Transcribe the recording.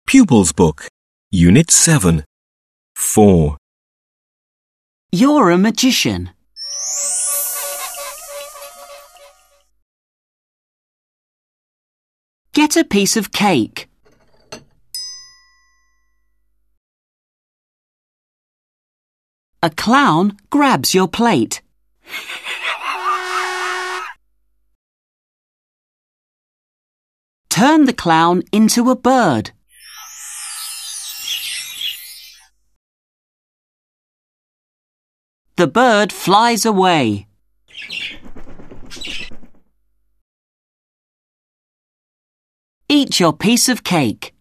Pupils Book, Unit 7, 4. You're a magician. Get a piece of cake. A clown grabs your plate. Turn the clown into a bird. The bird flies away. Eat your piece of cake.